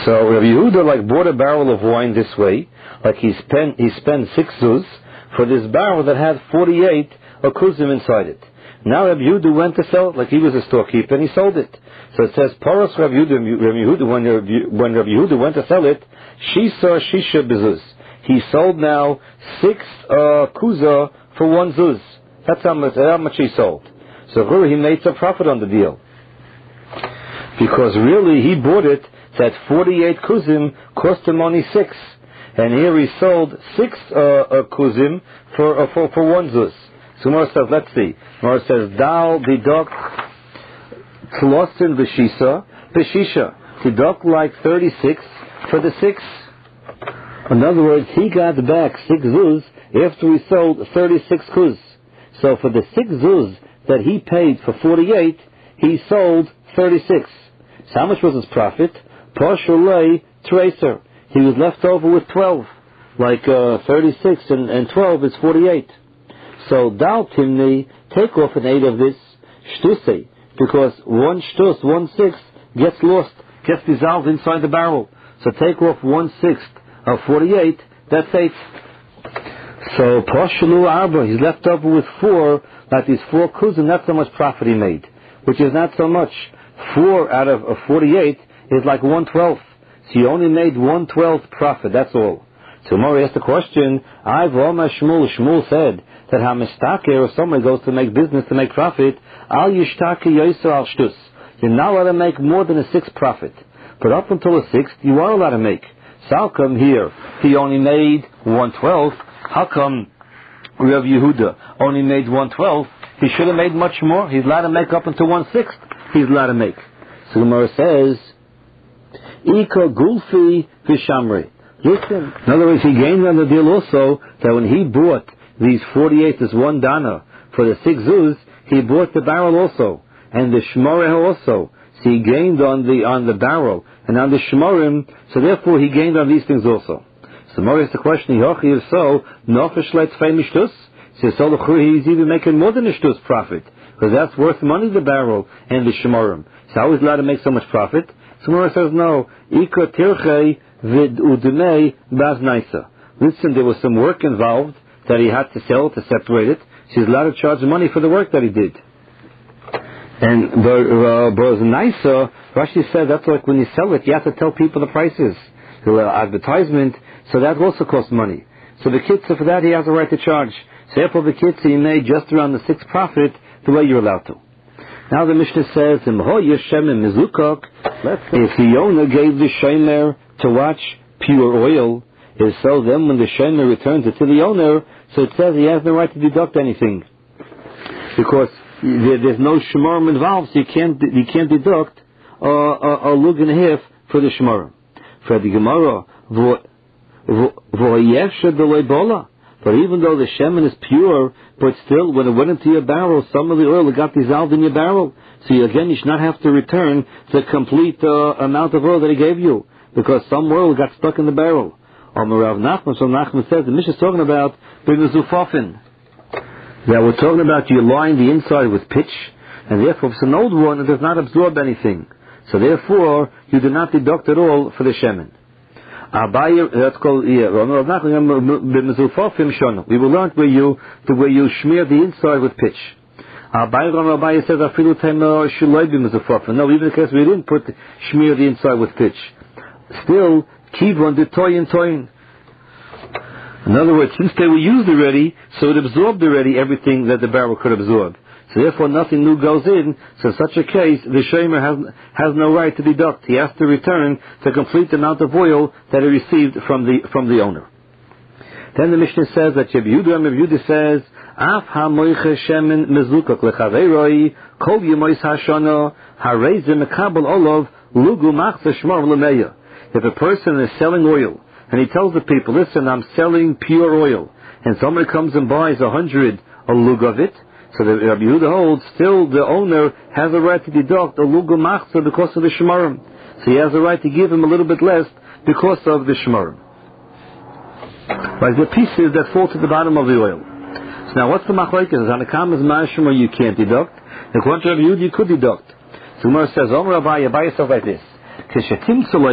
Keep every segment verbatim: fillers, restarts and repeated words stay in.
So Rabbi Yehuda like bought a barrel of wine this way, like he spent he spent six zuz for this barrel that had forty-eight akuzim inside it. Now Rabbi Yehuda went to sell it, like he was a storekeeper, and he sold it. So it says, Paras Rabbi Yehuda, Rabbi Yehuda, when Rabbi, when Rabbi Yehuda went to sell it, Shisa Shisha bezuz. He sold now six uh, kuza for one zuz. That's how much, how much he sold. So really he made some profit on the deal. Because really he bought it, that forty-eight kuzim cost him only six. And here he sold six uh, uh, kuzim for, uh, for, for one zuz. So Gemara says, let's see. Gemara says, Dal deduct tlosin b'shisa b'shisha. Deduct like thirty-six for the six. In other words, he got back six zuz after he sold thirty-six kuz. So for the six zuz that he paid for forty-eight, he sold thirty-six. So how much was his profit? Pashulei tracer. He was left over with twelve. Like uh, thirty-six and, and twelve is forty-eight. So Dal Timni, take off an eight of this shtusei, because one shtus, one sixth, gets lost, gets dissolved inside the barrel. So take off one sixth of forty-eight, that's eight. So Pashulu Arba, he's left over with four, like these four kuzim, that's how much profit he made, which is not so much. Four out of uh, forty-eight is like one twelfth. So you only made one twelfth profit, that's all. So Mori asked the question, I've Roma Shmuel, Shmuel said that Hamistake, if somebody goes to make business to make profit, Al Yishtake Yoiser Al Shtus. You're not allowed to make more than a sixth profit. But up until a sixth, you are allowed to make. So how come here he only made one twelfth? How come Rav Yehuda only made one twelfth? He should have made much more. He's allowed to make up until one sixth. He's allowed to make. So Gemara says, Ika Gulfi Vishamri. Listen, in other words, he gained on the deal also that when he bought these forty-eight as one dana for the six zuz, he bought the barrel also and the shmoreh also. So he gained on the on the barrel and on the shmorim. So therefore, he gained on these things also. So Mori is the question: Yochi if so, nofesh let's fame shtus. So he's even making more than a shtus profit because that's worth money. The barrel and the shmorim. So how is he allowed to make so much profit? So Mori says no. Ika tirchei vid udmei baz naisa. Listen, there was some work involved that he had to sell to separate it. So he's allowed to charge money for the work that he did. And but naisa, Rashi said that's like when you sell it, you have to tell people the prices, the advertisement. So that also costs money. So the kitzah for that he has a right to charge. So therefore the kitzah he made just around the sixth profit the way you're allowed to. Now the Mishnah says, if the owner gave the shomer to watch pure oil, is so then when the shomer returns it to the owner, so it says he has no right to deduct anything. Because there, there's no shemarim involved, so you can't, you can't deduct uh, a, a lug and a half for the shemarim. For the Gemara, but even though the shemen is pure, but still, when it went into your barrel, some of the oil got dissolved in your barrel. So you, again, you should not have to return the complete uh, amount of oil that he gave you, because some oil got stuck in the barrel. Or Rav Nachman, so Nachman says, the Mishnah is talking about b'mezufafin. That we're talking about you line the inside with pitch, and therefore if it's an old one, it does not absorb anything. So therefore, you do not deduct at all for the shemen. That's called, yeah, we will learn where you, the way you smear the inside with pitch. Abaye says, no, even in case we didn't put, smear the inside with pitch. Still, kivon de toyin toyin. In other words, since they were used already, so it absorbed already everything that the barrel could absorb. So therefore nothing new goes in, so in such a case, the shomer has, has no right to deduct. He has to return the complete amount of oil that he received from the, from the owner. Then the Mishnah says that Rabbi Yehuda, Rabbi Yehuda says, Af ha-moiche shemen mezukak lechaveiroi, kol yemois hashana, ha-reizim mekabel olav, lugu machze shmar l'meya. If a person is selling oil, and he tells the people, listen, I'm selling pure oil, and somebody comes and buys a hundred a lug of it, so the Rabbi Yehuda holds, still the owner has a right to deduct a lugu machza because of the shemarim. So he has a right to give him a little bit less because of the shemarim. Like the pieces that fall to the bottom of the oil. So now what's the machlokes? Is on the kam is mashma you can't deduct. According to Rabbi Yehuda you could deduct. So Gemara says, Omer Abaye, Abaye says like this.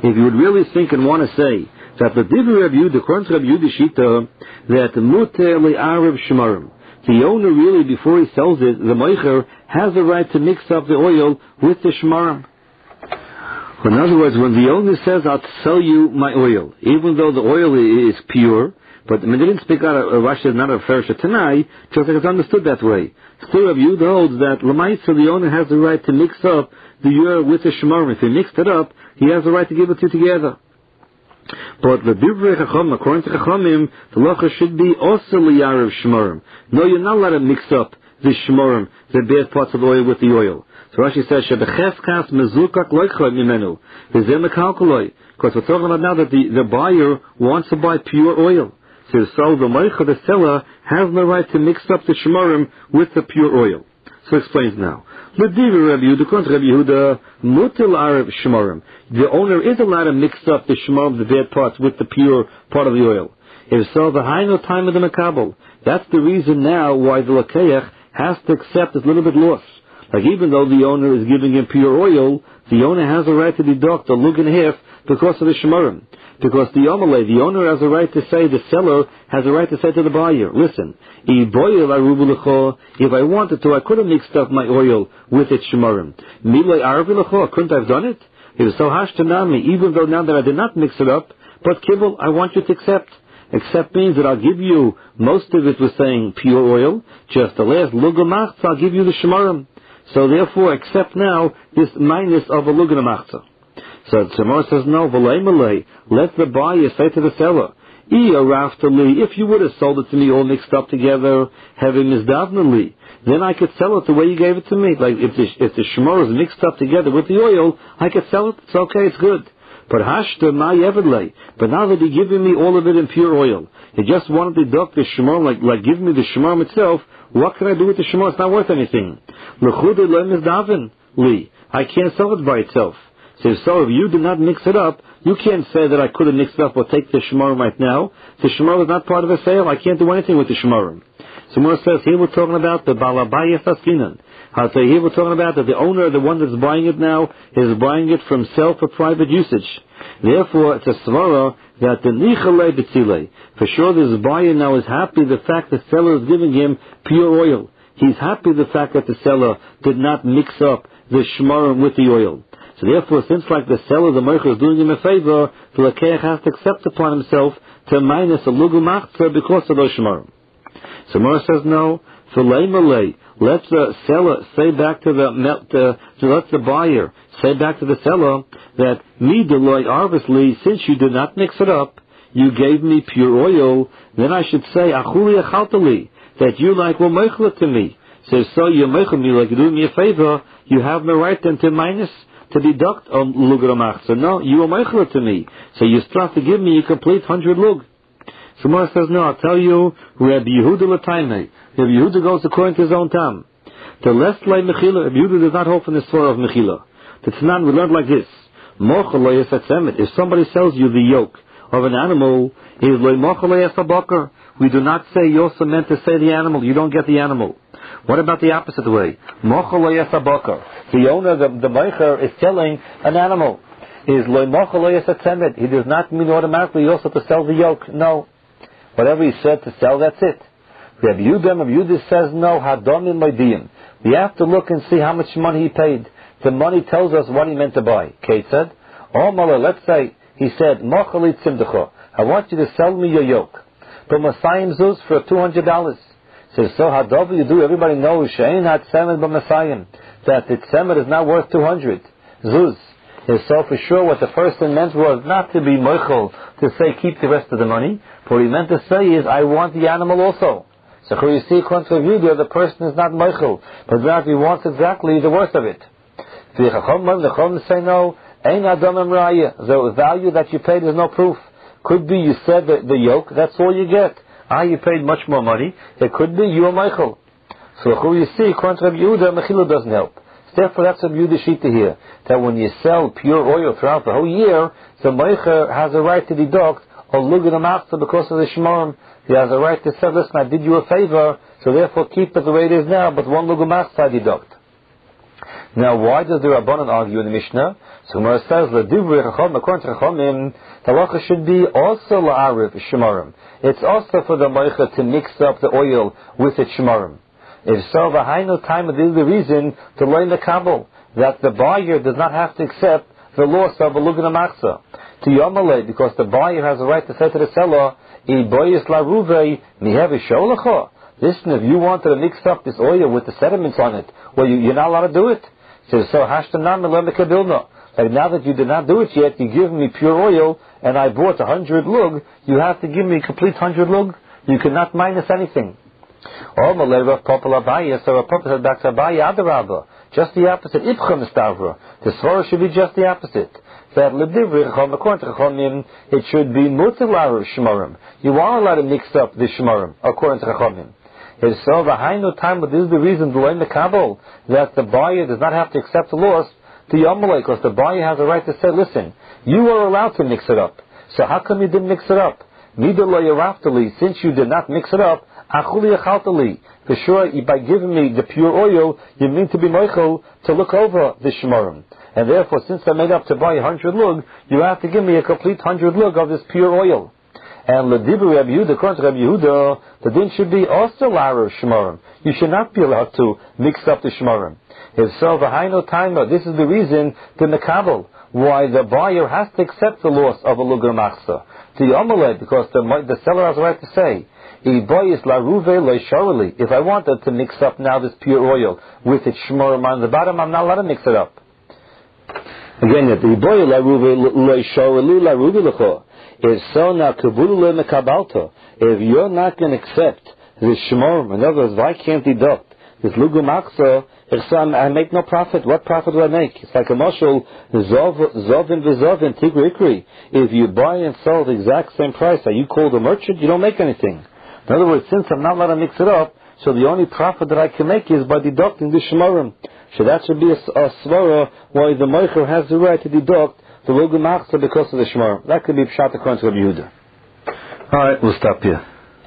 if you would really think and want to say that the Divrei Rabbi Yehuda, according to Rabbi Yehuda Shita, that muter le'arev shmarim, the owner really, before he sells it, the moicher has the right to mix up the oil with the shmarim. In other words, when the owner says, I'll sell you my oil, even though the oil is pure, but I mean, they didn't speak out of Rashi is not a Fersha Tanai, just like it's understood that way. Still, Rabbi Yehuda holds that Lamaisa, the owner has the right to mix up the ur with the shmarim. If he mixed it up, he has the right to give it to together. But the Divrei Chacham, according to Chachamim, the lacha should be also liyarav shmarim. No, you're not allowed to mix up the shmarim, the bad parts of the oil with the oil. So Rashi says, "Shebecheskas mezukak loichoi mimenu." V'zeh mekalkuloi. Because we're talking about now that the, the buyer wants to buy pure oil. So, so the moicha, the seller, has the right to mix up the shmarim with the pure oil. So it explains now. The Rabbi Yehuda, mutil arev shmarim. The owner is allowed to mix up the shmarim, the bad parts, with the pure part of the oil. If so, the hainu time of the makabel. That's the reason now why the lakeach has to accept this little bit loss. Like even though the owner is giving him pure oil, the owner has a right to deduct a lug and a half because of the shmarim. Because the Amalei, the owner has a right to say, the seller has a right to say to the buyer, listen, if I wanted to, I could have mixed up my oil with its shemarim. Couldn't I have done it? It was so hashtanami, even though now that I did not mix it up, but kibble, I want you to accept. Accept means that I'll give you, most of it was saying pure oil, just the last lugamachza, I'll give you the shemarim. So therefore, accept now this minus of a lugamachza. So the Gemara says, no, let the buyer say to the seller, if you would have sold it to me all mixed up together, having misdavnali, then I could sell it the way you gave it to me. Like if the, if the shemor is mixed up together with the oil, I could sell it, it's okay, it's good. But hashta my evidlay, but now that you're giving me all of it in pure oil, you just wanted to deduct the shemor, like, like give me the shemor itself, what can I do with the shemor? It's not worth anything. I can't sell it by itself. So, so if you did not mix it up, you can't say that I could have mixed it up or take the shemarim right now. The shemarim is not part of a sale. I can't do anything with the shemarim. So Mora says, here we're talking about the balabayas askinan. I'll say here we're talking about that the owner, the one that's buying it now, is buying it from self for private usage. Therefore, it's a svara that the nichalei betzilei. For sure this buyer now is happy the fact the seller is giving him pure oil. He's happy the fact that the seller did not mix up the shemarim with the oil. So therefore, since like the seller, the moicher is doing him a favor, the lakeach has to accept upon himself to minus a lugu machzor because of those shemarim. So Mora says no. Filei malei. Let the seller say back to the to, to let the buyer say back to the seller that me deloy obviously, since you did not mix it up, you gave me pure oil. Then I should say achuli achaltali, that you like will moichel to me. So so you moichel me like you're doing me a favor. You have no right then to minus. To deduct on lug. So no, you are meichel to me. So you still have to give me a complete hundred lug. So Mora says, no, I'll tell you, Rabbi Yehuda l'taimei. Rabbi Yehuda goes according to his own tam. The less lay mechila, Rabbi Yehuda does not hold from the Torah of mechila. The Tanan, we learned like this. Mochel lo yesatzemet. If somebody sells you the yoke of an animal, is lo mochel lo yesabakar. We do not say you're also meant to say the animal. You don't get the animal. What about the opposite way? Mochel lo yesabakar. The owner, the, the meicher, is selling an animal. Is lo mochel lo yesatzemet. He does not mean automatically also to sell the yoke. No. Whatever he said to sell, that's it. Rabbi Yehuda, Rabbi Yehuda says no. Hadomim moediyim. We have to look and see how much money he paid. The money tells us what he meant to buy. Kate said, oh Mala, let's say he said mochel tzimdecha. I want you to sell me your yoke. But Masayim zuz for two hundred dollars. Says so. Hadover you do. Everybody knows she'ein hat semen b'Masayim, that the tzemer is not worth two hundred zuz. Is so for sure what the person meant was not to be mochel, to say keep the rest of the money. But what he meant to say is I want the animal also. So here you see, according to the the person is not mochel, but rather he wants exactly the worth of it. The Chacham say no, ein adam raya. The value that you paid is no proof. Could be you said the, the yoke, that's all you get. Ah, you paid much more money. It could be you are mochel. So here you see, according to Rabbi Yehuda, mechila doesn't help. Therefore, that's a Yehuda shita here, that when you sell pure oil throughout the whole year, the moicher has a right to deduct or look at the master because of the shemarim. He has a right to say, listen, I did you a favor, so therefore keep it the way it is now, but one look at master I deduct. Now, why does the Rabbanan argue in the Mishnah? So Gemara says, "L'divrei Chacham," according to Chachamim, the halacha should be also la'arif shemarim. It's also for the moicha to mix up the oil with its shemarim. If so, v'hainu time, this is the reason to learn the kabel, that the buyer does not have to accept the loss of a lugan machsa. To Yomale, because the buyer has a right to say to the seller, "I boyis la ruvei mihevi sholacha." Listen, if you wanted to mix up this oil with the sediments on it, well, you, you're not allowed to do it. So, so hashtanam lemekabilna. Like now that you did not do it yet, you give me pure oil, and I bought a hundred lug. You have to give me a complete hundred lug. You cannot minus anything. Oh, Malay Rav Papa Labaya, so Rav Papa said back to Abaya Adarabba. Just the opposite. Ibcha Mistavra. The svara should be just the opposite. That L'divrei Chacham, according to Chachamim, it should be mutilar shemarim. You are allowed to mix up the shemarim, according to Chachamim. If so, the Hainu time, but this is the reason to learn the Kabul, that the buyer does not have to accept the loss to Yamalei, because the buyer has a right to say, listen, you are allowed to mix it up. So how come you didn't mix it up? Neither lo yaraftali, since you did not mix it up, achuli achaltali. For sure, by giving me the pure oil, you mean to be moichel to look over the shemarim. And therefore, since I made up to buy a hundred lug, you have to give me a complete hundred lug of this pure oil. And l'dibur Rabbi Yehuda, according to Rabbi Yehuda, the din should be also lara shemarim. You should not be allowed to mix up the shemarim. If so, v'hainu taima, this is the reason to mekabel, why the buyer has to accept the loss of a lugar machsa. To Yomaleh, because the, the seller has a right to say, if I wanted to mix up now this pure oil with its shemarim on the bottom, I'm not allowed to mix it up. Again, if so, now if you're not going to accept the shemarim, in other words, why can't deduct this lugu machsa? I make no profit. What profit do I make? It's like a mashal, zovin v'zovin, tigri ikri. If you buy and sell the exact same price, are you called a merchant? You don't make anything. In other words, since I'm not allowed to mix it up, so the only profit that I can make is by deducting the shemarim. So that should be a, a svara why the moicher has the right to deduct the lugu machsa because of the shemarim. That could be pshat according to Rabbi Yehuda. All right, we'll stop here.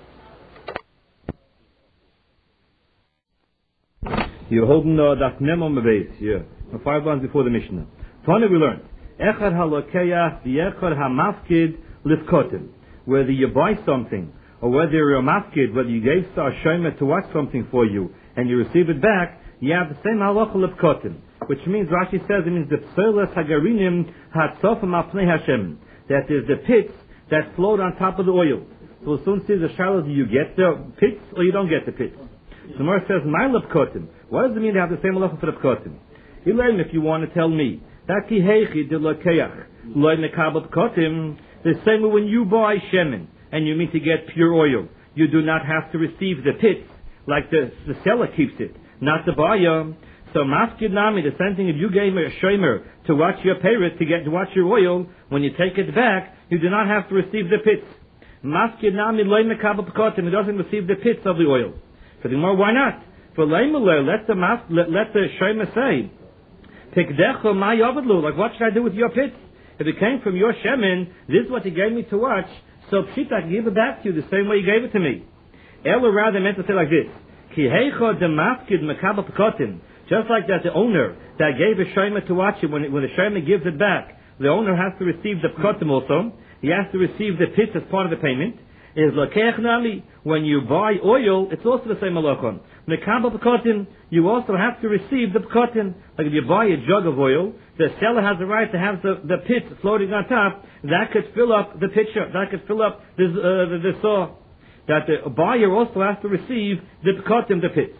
You're holding uh, that name on the base, yeah. Five lines before the Mishnah. Tana we learned. Echad halakeyach v'echad hamafkid lifkotim. Whether you buy something, or whether you're a mafkid, whether you gave a shomer to watch something for you, and you receive it back, you have the same halacha lifkotim. Which means, Rashi says, it means the pseles hagarinim hatzofim apnei Hashem. That is the pits that float on top of the oil. So we'll soon see the shalos, do you get the pits, or you don't get the pits? So Gemara says, my lifkotim. What does it mean to have the same halacha for the pkotim? Elaim, if you want to tell me that kihechi de lakeach loy mekabel pkotim, the same way when you buy shemen and you mean to get pure oil, you do not have to receive the pits like the, the seller keeps it, not the buyer. So maskid nami, the same thing. If you gave a shomer to watch your parrot to get to watch your oil, when you take it back, you do not have to receive the pits. Maskid nami loy mekabel pkotim, it doesn't receive the pits of the oil. So the more, why not? For leimuler, let the mas, let, let the shomer say, "Tikdecho my yavadlu." Like, what should I do with your pits? If it came from your shemen, this is what you gave me to watch. So pshita, I can give it back to you the same way you gave it to me. Ella rather meant to say like this: Kihecho demafkid mekabel pkotim. Just like that, the owner that gave a shomer to watch it, when it, when the shomer gives it back, the owner has to receive the pkotim also. He has to receive the pits as part of the payment. Is lakeach nami, when you buy oil, it's also the same halachon. Mekabel pkotim, you also have to receive the pkotim. Like if you buy a jug of oil, the seller has the right to have the, the pits floating on top. That could fill up the pitcher. That could fill up this, uh, the, the saw. That the buyer also has to receive the pkotim, the pits.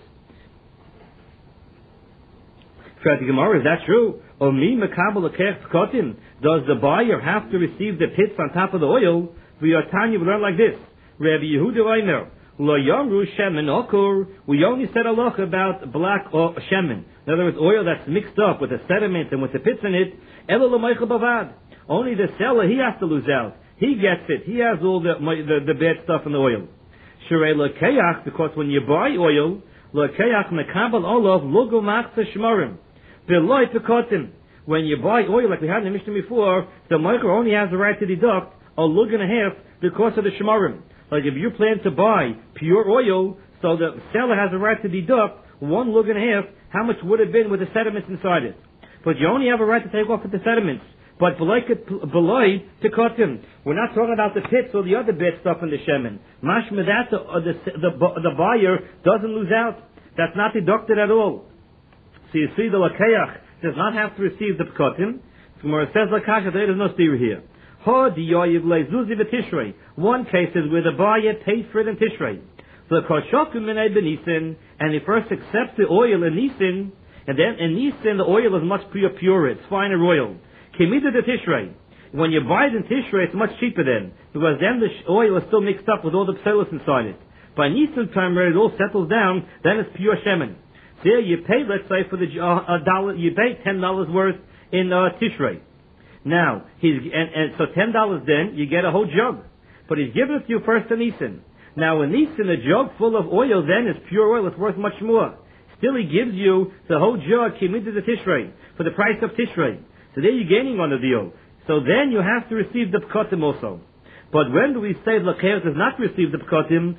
For the Gemara, is that true? Or me mekabel lakeach pkotim? Does the buyer have to receive the pits on top of the oil? We are Tanya, we learn like this. Rabbi Yehuda Omer, Lo Yamru Shemen Okur. We only said a loch about black or shemen. In other words, oil that's mixed up with the sediment and with the pits in it. Elo L'Meichel Bavad. Only the seller, he has to lose out. He gets it. He has all the the, the bad stuff in the oil. Shrei L'Keach, because when you buy oil, L'Keach Mekabel Olav Lugu Machza Shmarim. V'loi Pekotim. When you buy oil, like we had in the Mishnah before, the Meichel only has the right to deduct a lug and a half because of the shemarim. Like if you plan to buy pure oil, so the seller has a right to deduct one lug and a half, how much would it have been with the sediments inside it? But you only have a right to take off with the sediments. But below to cut him. We're not talking about the pits or the other bit stuff in the shemen. Mashma that the, the, the, the buyer doesn't lose out. That's not deducted at all. So you see the lakeach does not have to receive the pkotim. So Gemara says lakasha, there is no steer here. Ha di yoyiv lezuzi v'tishrei. One case is where the buyer paid for it in Tishrei. So the koshokum minay benisin, and he first accepts the oil in Nisin, and then in Nisin the oil is much pure, pure, it's finer oil. Kimida the Tishrei. When you buy it in Tishrei, it's much cheaper then, because then the oil is still mixed up with all the pselos inside it. By Nisan time, where it all settles down, then it's pure shemen. There you pay, let's say, for the uh, a dollar, you pay ten dollars worth in uh, Tishrei. Now he's and, and so ten dollars, then you get a whole jug, but he's given it to you first in Nisan. Now in Nisan, a jug full of oil then is pure oil; it's worth much more. Still, he gives you the whole jug Kimida the Tishrei for the price of Tishrei. So there you're gaining on the deal. So then you have to receive the pkotim also. But when do we say Lakeach does not receive the pkotim?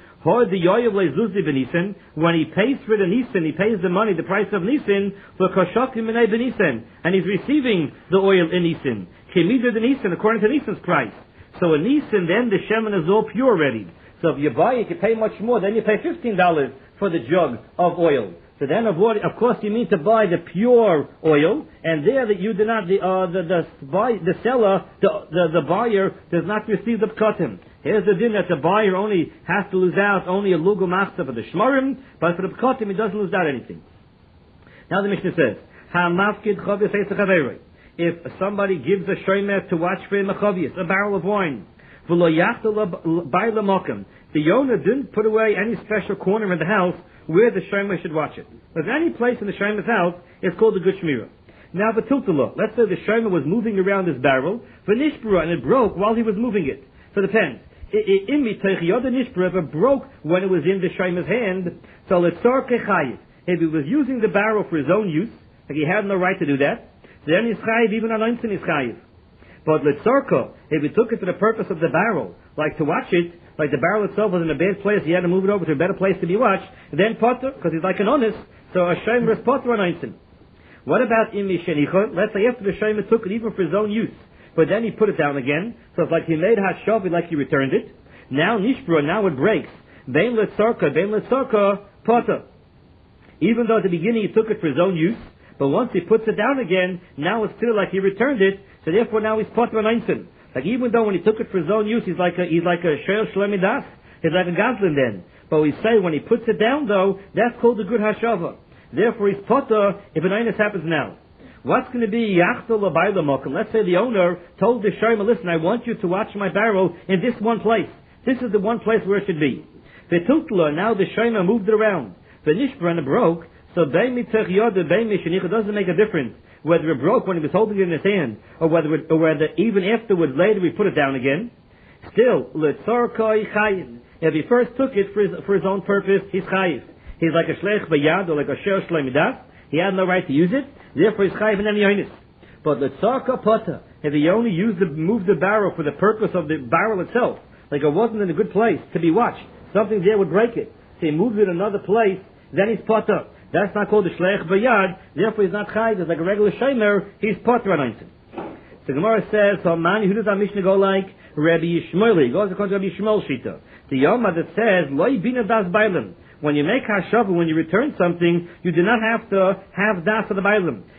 When he pays for the Nisan, he pays the money, the price of Nisan, for Koshokim Minay Benisan, and he's receiving the oil in Nisan. Kimida the Nisan, according to Nisan's price. So in Nisan, then the shemen is all pure already. So if you buy it, you pay much more. Then you pay fifteen dollars for the jug of oil. So then, of course, you mean to buy the pure oil, and there that you do not, the uh, the the, buy, the seller, the, the the buyer does not receive the pkotim. Here's the din that the buyer only has to lose out only a lugu machta for the shmarim, but for the pkotim he doesn't lose out anything. Now the Mishnah says, Ha mafkid chavis eisach. If somebody gives a shomer to watch for him a chavis, a barrel of wine, v'lo yachtal by lamokim, the owner didn't put away any special corner in the house where the shomer should watch it. If any place in the shomer's house is called a good shmirah. Now the tiltala, let's say the shomer was moving around this barrel, v'nishbura, and it broke while he was moving it. So it depends. If it broke when it was in the shomer's hand, so letzor kechayiv. If he was using the barrel for his own use, like he had no right to do that, then he's chayiv, even on einstein is chayiv. But letzorko, if he took it for the purpose of the barrel, like to watch it, like the barrel itself was in a bad place, he had to move it over to a better place to be watched, then potter, because he's like an honest, so a shomer is potter on einstein. What about imi shenicha? Let's say after the shomer took it even for his own use, but then he put it down again, so it's like he made hashavi, like he returned it. Now nishbra, now it breaks. Bein letzorka, bein letzorka, potter. Even though at the beginning he took it for his own use, but once he puts it down again, now it's still like he returned it, so therefore now he's potter on einstein. Like even though when he took it for his own use, he's like a he's like a sheil shlemidas, he's like a goslin then. But we say when he puts it down though, that's called a good hashava. Therefore he's potter if an einus happens now. What's going to be yachtal abayla mokum? Let's say the owner told the shomer, listen, I want you to watch my barrel in this one place. This is the one place where it should be. The tutla, now the shomer moved it around. The nishbra and it broke. So bein mitzach yoda, bein mishenicha, doesn't make a difference whether it broke when he was holding it in his hand, or whether it, or whether even afterwards later we put it down again. Still, letzor koi chayiv. If he first took it for his, for his own purpose, he's chayiv. He's like a shleich bayad or like a sheil shlemidas. He had no right to use it. Therefore, he's chayiv in any yonis. But letzor kapota, if he only used the moved the barrel for the purpose of the barrel itself, like it wasn't in a good place to be watched, something there would break it. So he moved it another place. Then he's potter. That's not called a shleich bayad. Therefore, he's not chayiv. It's like a regular shomer. He's potter on einstein. So Gemara says, "So man, who does our Mishnah go like? Rabbi Yishmael. He goes according to Rabbi Yishmael shita. The Yoma that says, Loi bina das bailim. When you make hashava, when you return something, you do not have to have das of the bailim.